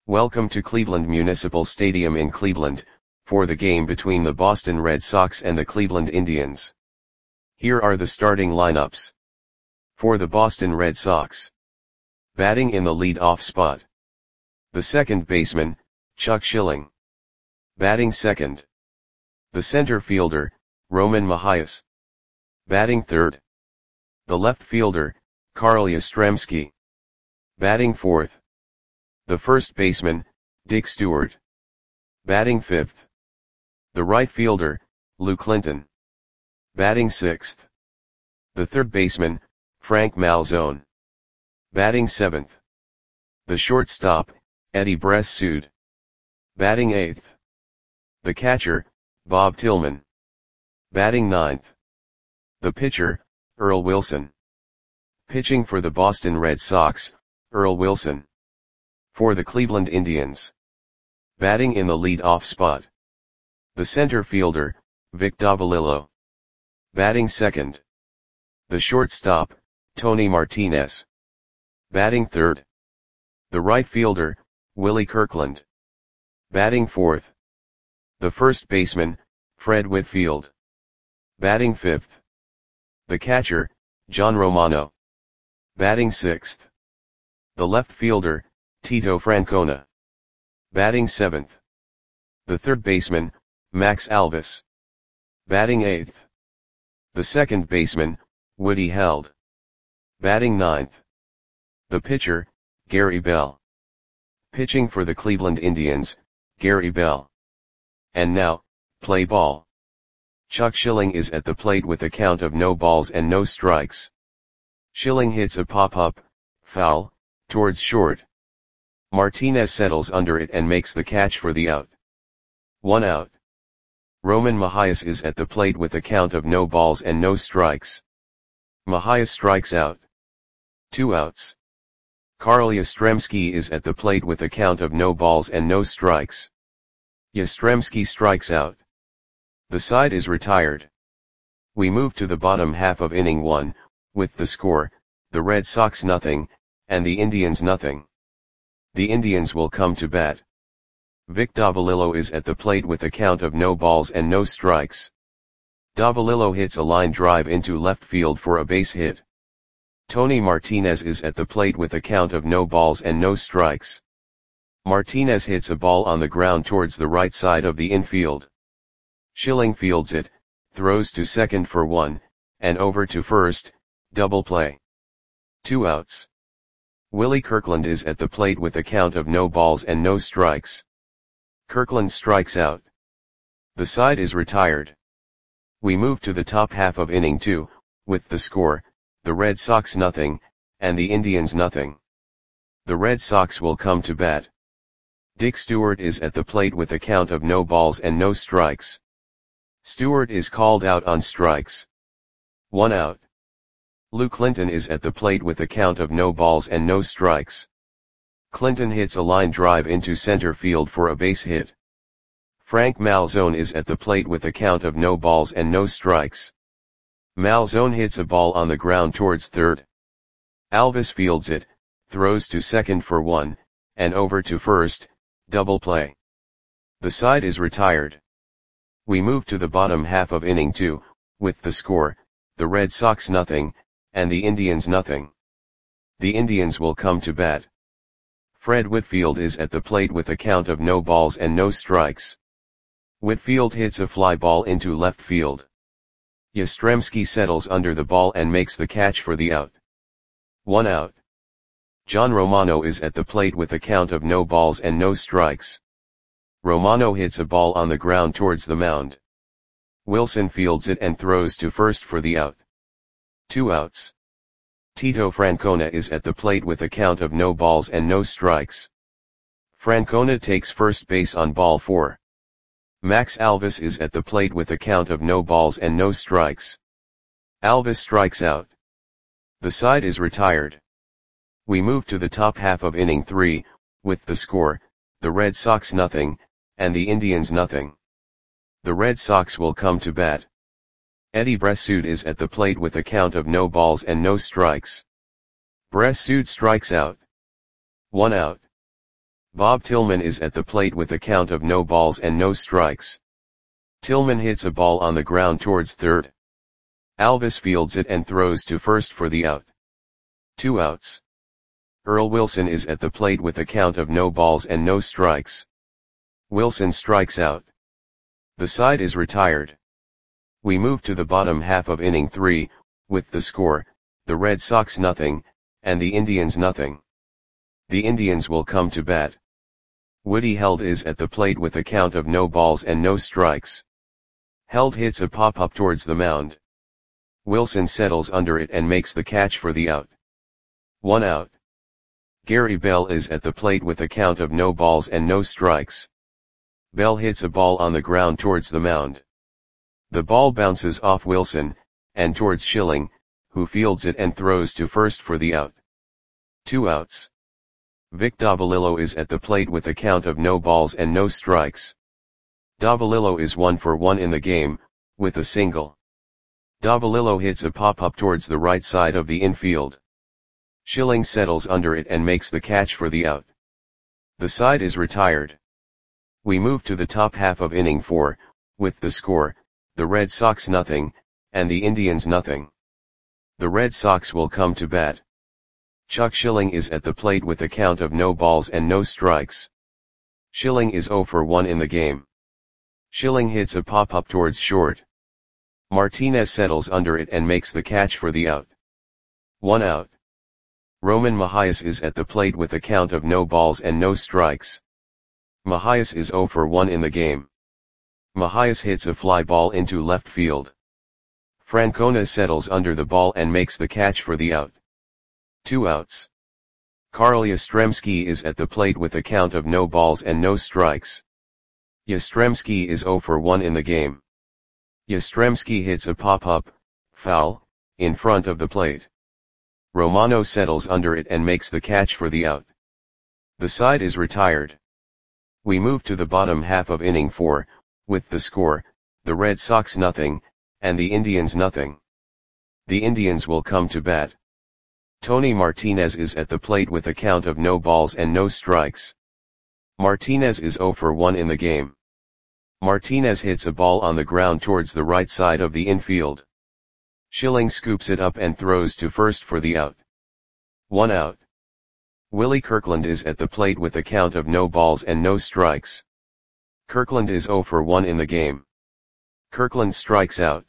Welcome to Cleveland Municipal Stadium in Cleveland, for the game between the Boston Red Sox and the Cleveland Indians. Here are the starting lineups. For the Boston Red Sox. Batting in the lead-off spot. The second baseman, Chuck Schilling. Batting second. The center fielder, Roman Mahias. Batting third. The left fielder, Carl Yastrzemski. Batting fourth. The first baseman, Dick Stewart. Batting fifth. The right fielder, Lou Clinton. Batting sixth. The third baseman, Frank Malzone. Batting seventh. The shortstop, Eddie Bress-Sood. Batting eighth. The catcher, Bob Tillman. Batting ninth. The pitcher, Earl Wilson. Pitching for the Boston Red Sox, Earl Wilson. For the Cleveland Indians. Batting in the lead-off spot. The center fielder, Vic Davalillo. Batting second. The shortstop, Tony Martinez. Batting third. The right fielder, Willie Kirkland. Batting fourth. The first baseman, Fred Whitfield. Batting fifth. The catcher, John Romano. Batting sixth. The left fielder, Tito Francona. Batting seventh. The third baseman, Max Alvis. Batting eighth. The second baseman, Woody Held. Batting ninth. The pitcher, Gary Bell. Pitching for the Cleveland Indians, Gary Bell. And now, play ball. Chuck Schilling is at the plate with a count of no balls and no strikes. Schilling hits a pop-up, foul, towards short. Martinez settles under it and makes the catch for the out. 1 out. Roman Mahias is at the plate with a count of no balls and no strikes. Mahias strikes out. 2 outs. Carl Yastrzemski is at the plate with a count of no balls and no strikes. Yastrzemski strikes out. The side is retired. We move to the bottom half of inning 1, with the score, the Red Sox nothing, and the Indians nothing. The Indians will come to bat. Vic Davalillo is at the plate with a count of no balls and no strikes. Davalillo hits a line drive into left field for a base hit. Tony Martinez is at the plate with a count of no balls and no strikes. Martinez hits a ball on the ground towards the right side of the infield. Schilling fields it, throws to second for 1, and over to first, double play. 2 outs. Willie Kirkland is at the plate with a count of no balls and no strikes. Kirkland strikes out. The side is retired. We move to the top half of inning 2, with the score, the Red Sox nothing, and the Indians nothing. The Red Sox will come to bat. Dick Stewart is at the plate with a count of no balls and no strikes. Stewart is called out on strikes. 1 out. Lou Clinton is at the plate with a count of no balls and no strikes. Clinton hits a line drive into center field for a base hit. Frank Malzone is at the plate with a count of no balls and no strikes. Malzone hits a ball on the ground towards third. Alvis fields it, throws to second for 1, and over to first, double play. The side is retired. We move to the bottom half of inning 2, with the score, the Red Sox nothing, and the Indians nothing. The Indians will come to bat. Fred Whitfield is at the plate with a count of no balls and no strikes. Whitfield hits a fly ball into left field. Yastrzemski settles under the ball and makes the catch for the out. 1 out. John Romano is at the plate with a count of no balls and no strikes. Romano hits a ball on the ground towards the mound. Wilson fields it and throws to first for the out. 2 outs. Tito Francona is at the plate with a count of no balls and no strikes. Francona takes first base on ball 4. Max Alvis is at the plate with a count of no balls and no strikes. Alvis strikes out. The side is retired. We move to the top half of inning 3, with the score, the Red Sox nothing, and the Indians nothing. The Red Sox will come to bat. Eddie Bress-Sood is at the plate with a count of no balls and no strikes. Bress-Sood strikes out. 1 out. Bob Tillman is at the plate with a count of no balls and no strikes. Tillman hits a ball on the ground towards third. Alvis fields it and throws to first for the out. 2 outs. Earl Wilson is at the plate with a count of no balls and no strikes. Wilson strikes out. The side is retired. We move to the bottom half of inning 3, with the score, the Red Sox nothing, and the Indians nothing. The Indians will come to bat. Woody Held is at the plate with a count of no balls and no strikes. Held hits a pop-up towards the mound. Wilson settles under it and makes the catch for the out. 1 out. Gary Bell is at the plate with a count of no balls and no strikes. Bell hits a ball on the ground towards the mound. The ball bounces off Wilson, and towards Schilling, who fields it and throws to first for the out. 2 outs. Vic Davalillo is at the plate with a count of no balls and no strikes. Davalillo is 1 for 1 in the game, with a single. Davalillo hits a pop-up towards the right side of the infield. Schilling settles under it and makes the catch for the out. The side is retired. We move to the top half of inning 4, with the score, the Red Sox nothing, and the Indians nothing. The Red Sox will come to bat. Chuck Schilling is at the plate with a count of no balls and no strikes. Schilling is 0 for 1 in the game. Schilling hits a pop-up towards short. Martinez settles under it and makes the catch for the out. 1 out. Roman Mahias is at the plate with a count of no balls and no strikes. Mahias is 0 for 1 in the game. Mahias hits a fly ball into left field. Francona settles under the ball and makes the catch for the out. 2 outs. Carl Yastrzemski is at the plate with a count of no balls and no strikes. Yastrzemski is 0 for 1 in the game. Yastrzemski hits a pop-up, foul, in front of the plate. Romano settles under it and makes the catch for the out. The side is retired. We move to the bottom half of inning 4, with the score, the Red Sox nothing, and the Indians nothing. The Indians will come to bat. Tony Martinez is at the plate with a count of no balls and no strikes. Martinez is 0 for 1 in the game. Martinez hits a ball on the ground towards the right side of the infield. Schilling scoops it up and throws to first for the out. 1 out. Willie Kirkland is at the plate with a count of no balls and no strikes. Kirkland is 0 for 1 in the game. Kirkland strikes out.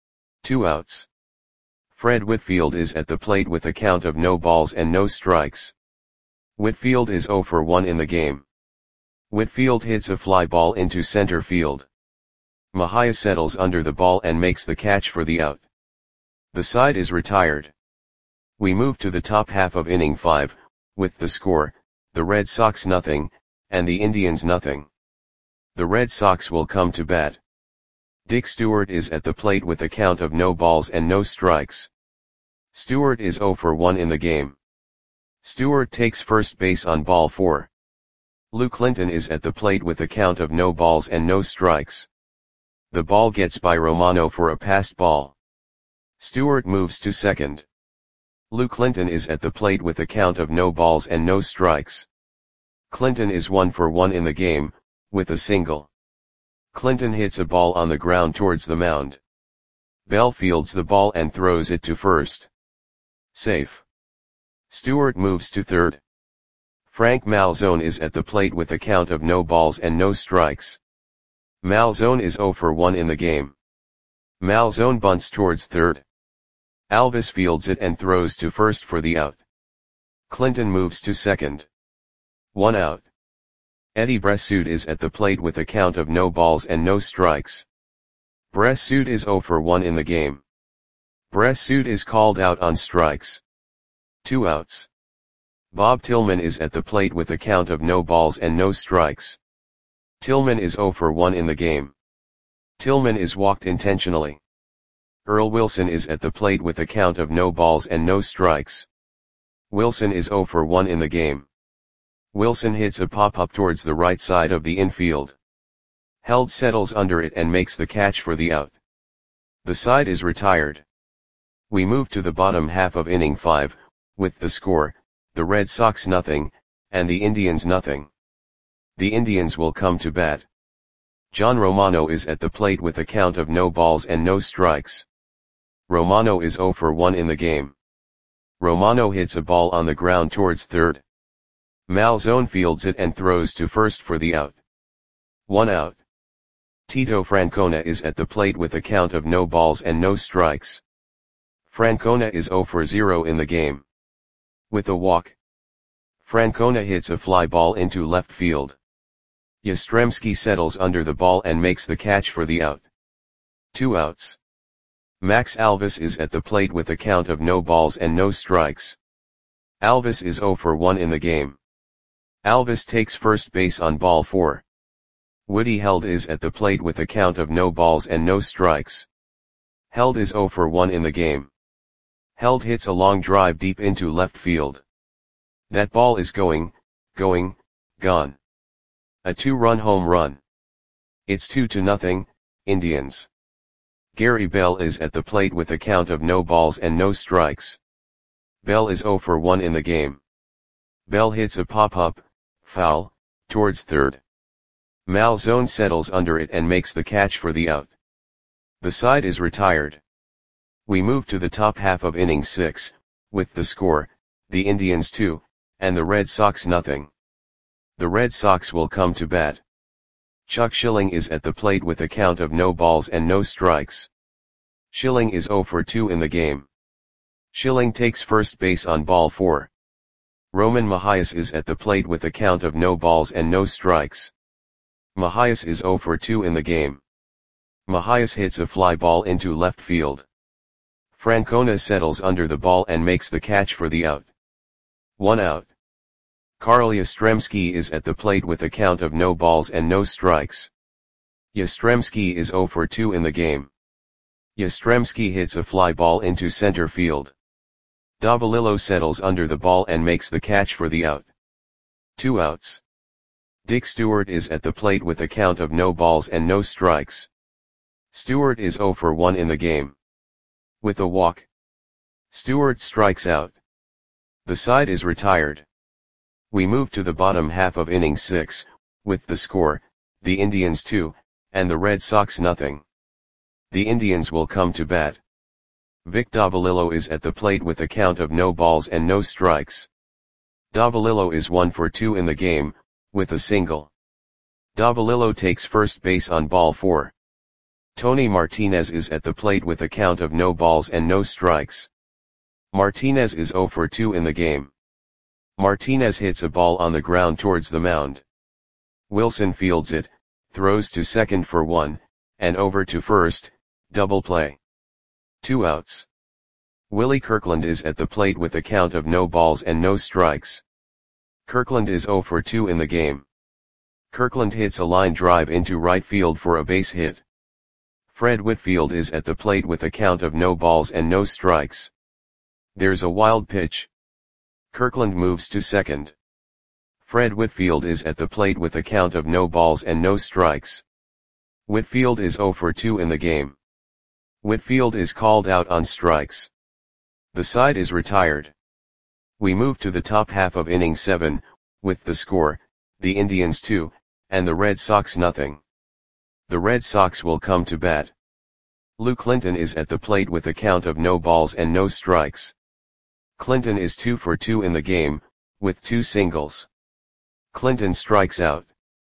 2 outs. Fred Whitfield is at the plate with a count of no balls and no strikes. Whitfield is 0 for 1 in the game. Whitfield hits a fly ball into center field. Mahia settles under the ball and makes the catch for the out. The side is retired. We move to the top half of inning 5, with the score, the Red Sox nothing, and the Indians nothing. The Red Sox will come to bat. Dick Stewart is at the plate with a count of no balls and no strikes. Stewart is 0 for 1 in the game. Stewart takes first base on ball 4. Lou Clinton is at the plate with a count of no balls and no strikes. The ball gets by Romano for a passed ball. Stewart moves to second. Lou Clinton is at the plate with a count of no balls and no strikes. Clinton is 1 for 1 in the game, with a single. Clinton hits a ball on the ground towards the mound. Bell fields the ball and throws it to first. Safe. Stewart moves to third. Frank Malzone is at the plate with a count of no balls and no strikes. Malzone is 0 for 1 in the game. Malzone bunts towards third. Alvis fields it and throws to first for the out. Clinton moves to second. 1 out. Eddie Bressoud is at the plate with a count of no balls and no strikes. Bressoud is 0 for 1 in the game. Bressoud is called out on strikes. 2 outs. Bob Tillman is at the plate with a count of no balls and no strikes. Tillman is 0 for 1 in the game. Tillman is walked intentionally. Earl Wilson is at the plate with a count of no balls and no strikes. Wilson is 0 for 1 in the game. Wilson hits a pop-up towards the right side of the infield. Held settles under it and makes the catch for the out. The side is retired. We move to the bottom half of inning 5, with the score, the Red Sox nothing, and the Indians nothing. The Indians will come to bat. John Romano is at the plate with a count of no balls and no strikes. Romano is 0 for 1 in the game. Romano hits a ball on the ground towards third. Malzone fields it and throws to first for the out. 1 out. Tito Francona is at the plate with a count of no balls and no strikes. Francona is 0 for 0 in the game. With a walk, Francona hits a fly ball into left field. Yastrzemski settles under the ball and makes the catch for the out. 2 outs. Max Alvis is at the plate with a count of no balls and no strikes. Alvis is 0 for 1 in the game. Alvis takes first base on ball 4. Woody Held is at the plate with a count of no balls and no strikes. Held is 0 for 1 in the game. Held hits a long drive deep into left field. That ball is gone. A 2-run home run. It's 2-0, Indians. Gary Bell is at the plate with a count of no balls and no strikes. Bell is 0 for 1 in the game. Bell hits a pop-up, foul, towards third. Malzone settles under it and makes the catch for the out. The side is retired. We move to the top half of inning 6, with the score, the Indians 2, and the Red Sox nothing. The Red Sox will come to bat. Chuck Schilling is at the plate with a count of no balls and no strikes. Schilling is 0 for 2 in the game. Schilling takes first base on ball 4. Roman Mahias is at the plate with a count of no balls and no strikes. Mahias is 0 for 2 in the game. Mahias hits a fly ball into left field. Francona settles under the ball and makes the catch for the out. 1 out. Carl Yastrzemski is at the plate with a count of no balls and no strikes. Yastrzemski is 0 for 2 in the game. Yastrzemski hits a fly ball into center field. Davalillo settles under the ball and makes the catch for the out. 2 outs. Dick Stewart is at the plate with a count of no balls and no strikes. Stewart is 0 for 1 in the game. With a walk, Stewart strikes out. The side is retired. We move to the bottom half of inning 6, with the score, the Indians 2, and the Red Sox nothing. The Indians will come to bat. Vic Davalillo is at the plate with a count of no balls and no strikes. Davalillo is 1 for 2 in the game, with a single. Davalillo takes first base on ball 4. Tony Martinez is at the plate with a count of no balls and no strikes. Martinez is 0 for 2 in the game. Martinez hits a ball on the ground towards the mound. Wilson fields it, throws to second for 1, and over to first, double play. 2 outs. Willie Kirkland is at the plate with a count of no balls and no strikes. Kirkland is 0 for 2 in the game. Kirkland hits a line drive into right field for a base hit. Fred Whitfield is at the plate with a count of no balls and no strikes. There's a wild pitch. Kirkland moves to second. Fred Whitfield is at the plate with a count of no balls and no strikes. Whitfield is 0 for 2 in the game. Whitfield is called out on strikes. The side is retired. We move to the top half of inning 7, with the score, the Indians 2, and the Red Sox nothing. The Red Sox will come to bat. Lou Clinton is at the plate with a count of no balls and no strikes. Clinton is 2 for 2 in the game, with 2 singles. Clinton strikes out.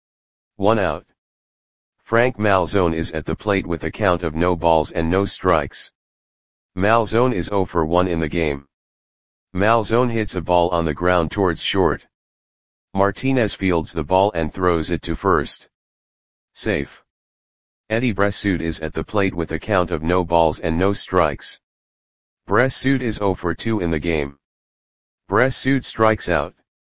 1 out. Frank Malzone is at the plate with a count of no balls and no strikes. Malzone is 0 for 1 in the game. Malzone hits a ball on the ground towards short. Martinez fields the ball and throws it to first. Safe. Eddie Bressoud is at the plate with a count of no balls and no strikes. Bressoud is 0 for 2 in the game. Bressoud strikes out.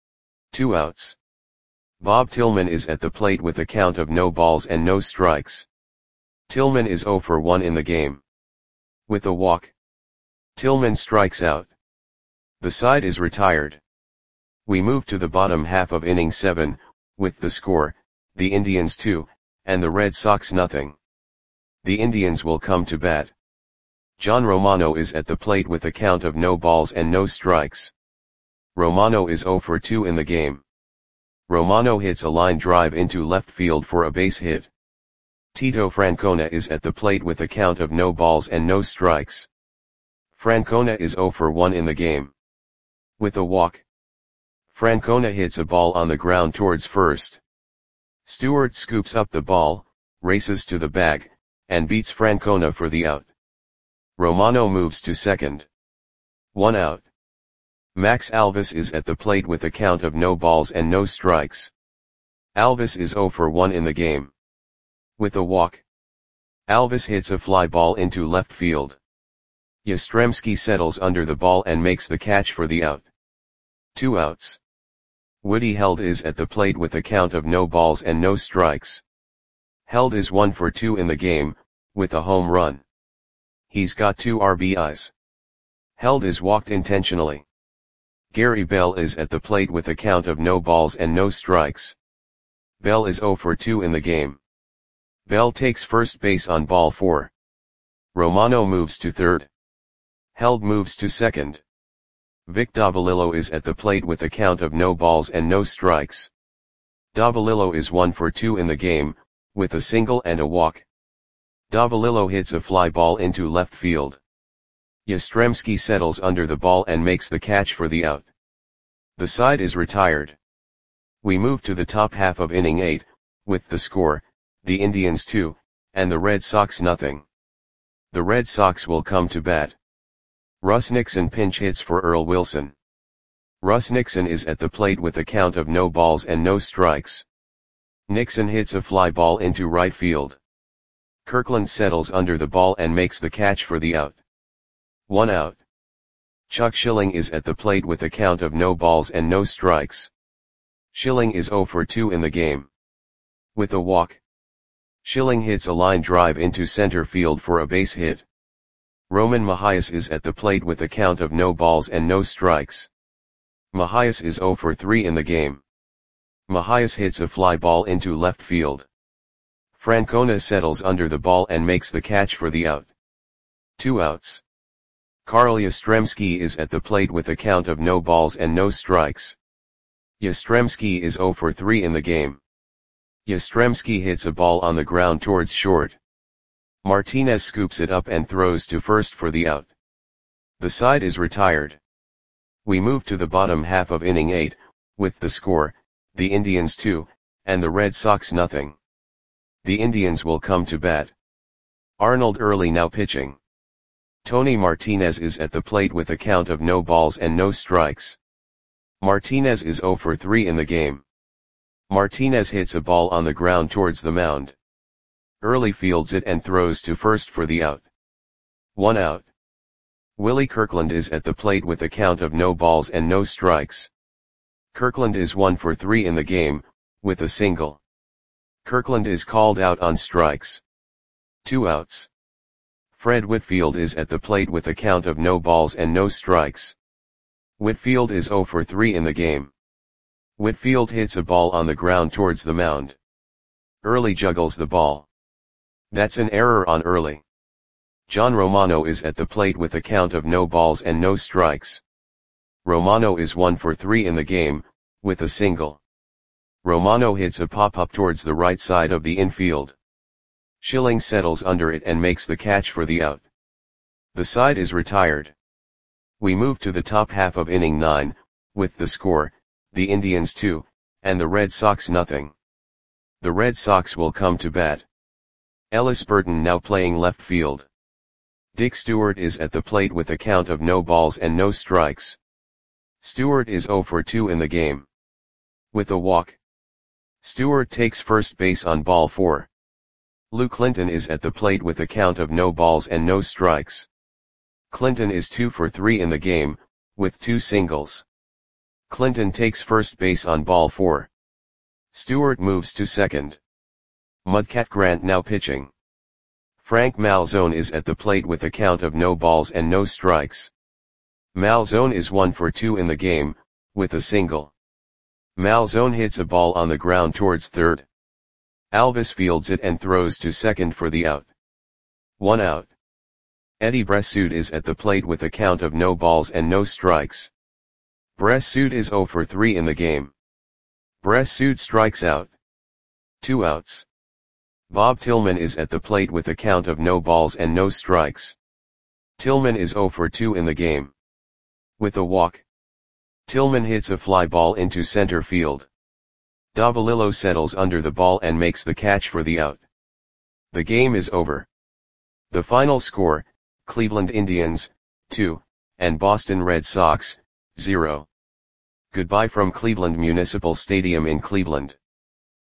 2 outs. Bob Tillman is at the plate with a count of no balls and no strikes. Tillman is 0 for 1 in the game. With a walk, Tillman strikes out. The side is retired. We move to the bottom half of inning 7, with the score, the Indians 2, and the Red Sox nothing. The Indians will come to bat. John Romano is at the plate with a count of no balls and no strikes. Romano is 0 for 2 in the game. Romano hits a line drive into left field for a base hit. Tito Francona is at the plate with a count of no balls and no strikes. Francona is 0 for 1 in the game. With a walk, Francona hits a ball on the ground towards first. Stewart scoops up the ball, races to the bag, and beats Francona for the out. Romano moves to second. 1 out. Max Alvis is at the plate with a count of no balls and no strikes. Alvis is 0 for 1 in the game. With a walk, Alvis hits a fly ball into left field. Yastrzemski settles under the ball and makes the catch for the out. 2 outs. Woody Held is at the plate with a count of no balls and no strikes. Held is 1 for 2 in the game, with a home run. He's got 2 RBIs. Held is walked intentionally. Gary Bell is at the plate with a count of no balls and no strikes. Bell is 0 for 2 in the game. Bell takes first base on ball 4. Romano moves to third. Held moves to second. Vic Davalillo is at the plate with a count of no balls and no strikes. Davalillo is 1 for 2 in the game, with a single and a walk. Davalillo hits a fly ball into left field. Yastrzemski settles under the ball and makes the catch for the out. The side is retired. We move to the top half of inning 8, with the score, the Indians 2, and the Red Sox nothing. The Red Sox will come to bat. Russ Nixon pinch hits for Earl Wilson. Russ Nixon is at the plate with a count of no balls and no strikes. Nixon hits a fly ball into right field. Kirkland settles under the ball and makes the catch for the out. 1 out. Chuck Schilling is at the plate with a count of no balls and no strikes. Schilling is 0 for 2 in the game. With a walk, Schilling hits a line drive into center field for a base hit. Roman Mahias is at the plate with a count of no balls and no strikes. Mahias is 0 for 3 in the game. Mahias hits a fly ball into left field. Francona settles under the ball and makes the catch for the out. 2 outs. Carl Yastrzemski is at the plate with a count of no balls and no strikes. Yastrzemski is 0 for 3 in the game. Yastrzemski hits a ball on the ground towards short. Martinez scoops it up and throws to first for the out. The side is retired. We move to the bottom half of inning 8, with the score, the Indians 2, and the Red Sox nothing. The Indians will come to bat. Arnold Early now pitching. Tony Martinez is at the plate with a count of no balls and no strikes. Martinez is 0 for 3 in the game. Martinez hits a ball on the ground towards the mound. Early fields it and throws to first for the out. 1 out. Willie Kirkland is at the plate with a count of no balls and no strikes. Kirkland is 1 for 3 in the game, with a single. Kirkland is called out on strikes. 2 outs. Fred Whitfield is at the plate with a count of no balls and no strikes. Whitfield is 0 for 3 in the game. Whitfield hits a ball on the ground towards the mound. Early juggles the ball. That's an error on Early. John Romano is at the plate with a count of no balls and no strikes. Romano is 1 for 3 in the game, with a single. Romano hits a pop-up towards the right side of the infield. Schilling settles under it and makes the catch for the out. The side is retired. We move to the top half of inning 9, with the score, the Indians 2, and the Red Sox nothing. The Red Sox will come to bat. Ellis Burton now playing left field. Dick Stewart is at the plate with a count of no balls and no strikes. Stewart is 0 for 2 in the game. With a walk, Stewart takes first base on ball 4. Lou Clinton is at the plate with a count of no balls and no strikes. Clinton is 2 for 3 in the game, with 2 singles. Clinton takes first base on ball 4. Stewart moves to second. Mudcat Grant now pitching. Frank Malzone is at the plate with a count of no balls and no strikes. Malzone is 1 for 2 in the game, with a single. Malzone hits a ball on the ground towards third. Alvis fields it and throws to second for the out. 1 out. Eddie Bressoud is at the plate with a count of no balls and no strikes. Bressoud is 0 for 3 in the game. Bressud strikes out. 2 outs. Bob Tillman is at the plate with a count of no balls and no strikes. Tillman is 0 for 2 in the game. With a walk, Tillman hits a fly ball into center field. Davalillo settles under the ball and makes the catch for the out. The game is over. The final score, Cleveland Indians, 2, and Boston Red Sox, 0. Goodbye from Cleveland Municipal Stadium in Cleveland.